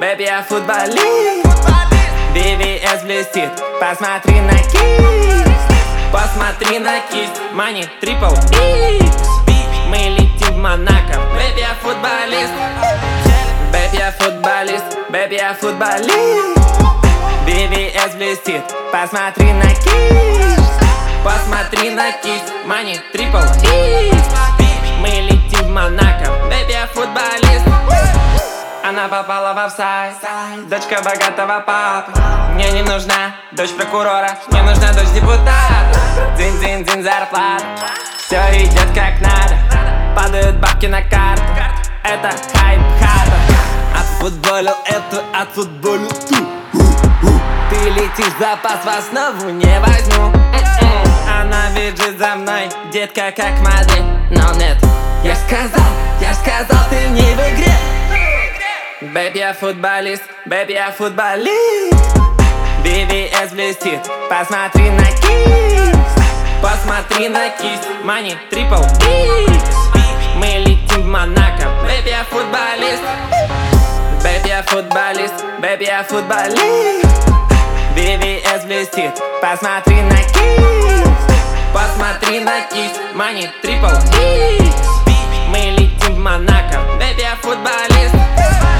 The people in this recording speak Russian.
Бэби, я футболист. BVS блестит, посмотри на кисть. Посмотри на кисть, Money Triple X. Мы летим в Монако. Бэби, я футболист. Бэби, я футболист. Бэби, я футболист. BVS блестит, посмотри на кисть. Посмотри на кисть, Money Triple X. Мы летим в Монако. Бэби, я футболист. Она попала в офсайд, дочка богатого папы. Мне не нужна дочь прокурора, мне нужна дочь депутата. Дзинь-дзинь-дзинь зарплата, все идет как надо. Падают бабки на карту, это хайп-хата. Отфутболил эту, отфутболил ту. Ты летишь в запас, в основу не возьму. Она бежит за мной, детка как модель. Но нет, я сказал, ты не в игре. Бэби, я футболист, бэби, я футболист. BVS блестит, посмотри на кисть. Посмотри на кисть, Money Triple X. Мы летим в Монако. Бэби, я футболист. Бэби, я футболист. Бэби, я футболист. BVS блестит, посмотри на кисть. Посмотри на кисть, Money Triple X. Мы летим в Монако. Бэби, я футболист.